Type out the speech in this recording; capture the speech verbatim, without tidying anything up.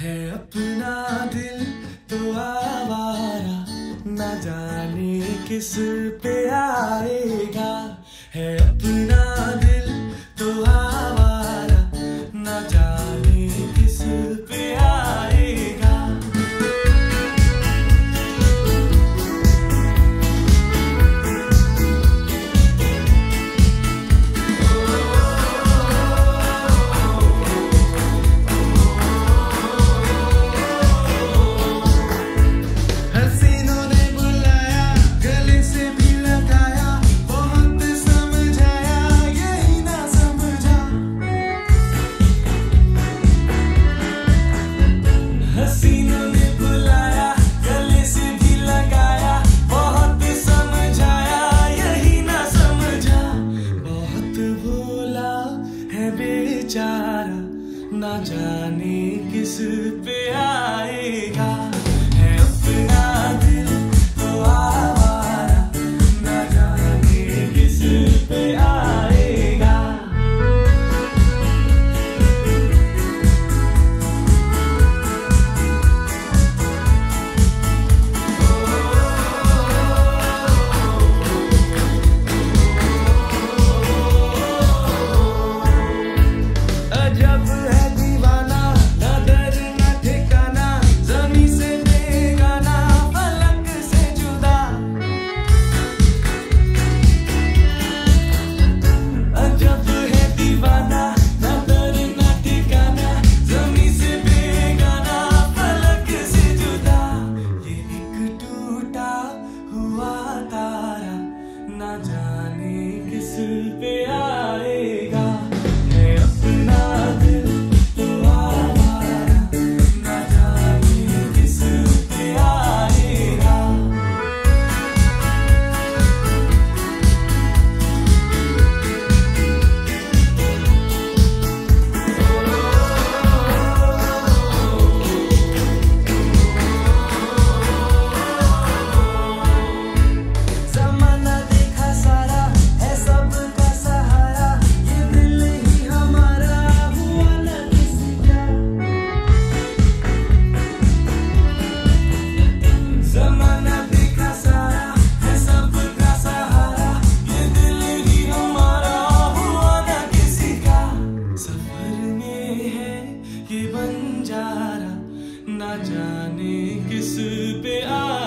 है अपना दिल तो आवारा, ना जाने किस पे आएगा। है अपना दिल तो आवारा, ना जाने किस पे आएगा। हसीनों ने बुलाया, गले से भी लगाया, बहुत समझाया, यही ना समझा। बहुत भोला है बेचारा, ना जाने किस पे आएगा। है अपना दिल तो आवारा, ना जाने किस पे आएगा। अजब है दीवाना, ना दर ना ठिकाना, ज़मीं से बेगाना, फलक से जुदा। अजब है दीवाना, ना दर ना ठिकाना, ज़मीं से बेगाना, फलक से जुदा। ये एक टूटा हुआ तारा, ना जाने किस पे आएगा। है अपना दिल तो आवारा, ना जाने किस पे आएगा। ज़माना देखा सारा, है सबका सहारा, ये दिल ही हमारा, हुआ ना किसी का। ज़माना देखा सारा, है सबका सहारा, ये दिल ही हमारा, हुआ ना किसी का। सफर में है ये बंजारा, ना जाने किस पे आ